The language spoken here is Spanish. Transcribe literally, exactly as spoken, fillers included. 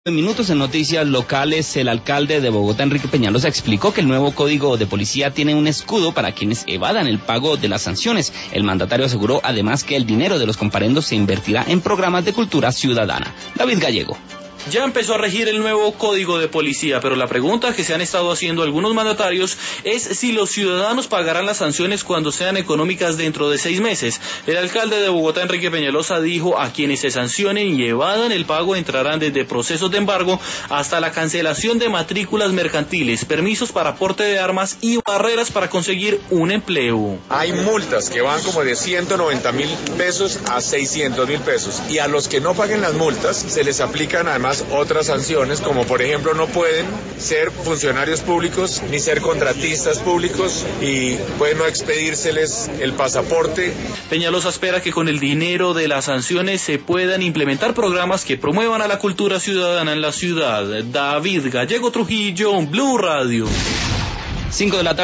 En minutos en noticias locales, el alcalde de Bogotá, Enrique Peñalosa, explicó que el nuevo código de policía tiene un escudo para quienes evadan el pago de las sanciones. El mandatario aseguró además que el dinero de los comparendos se invertirá en programas de cultura ciudadana. David Gallego. Ya empezó a regir el nuevo código de policía, pero la pregunta que se han estado haciendo algunos mandatarios es si los ciudadanos pagarán las sanciones cuando sean económicas dentro de seis meses. El alcalde de Bogotá, Enrique Peñalosa, dijo a quienes se sancionen y evadan el pago entrarán desde procesos de embargo hasta la cancelación de matrículas mercantiles, permisos para porte de armas y barreras para conseguir un empleo. Hay multas que van como de ciento noventa mil pesos a seiscientos mil pesos y a los que no paguen las multas se les aplican además otras sanciones, como por ejemplo no pueden ser funcionarios públicos ni ser contratistas públicos y pueden no expedírseles el pasaporte. Peñalosa espera que con el dinero de las sanciones se puedan implementar programas que promuevan a la cultura ciudadana en la ciudad. David Gallego Trujillo, Blue Radio. cinco de la tarde.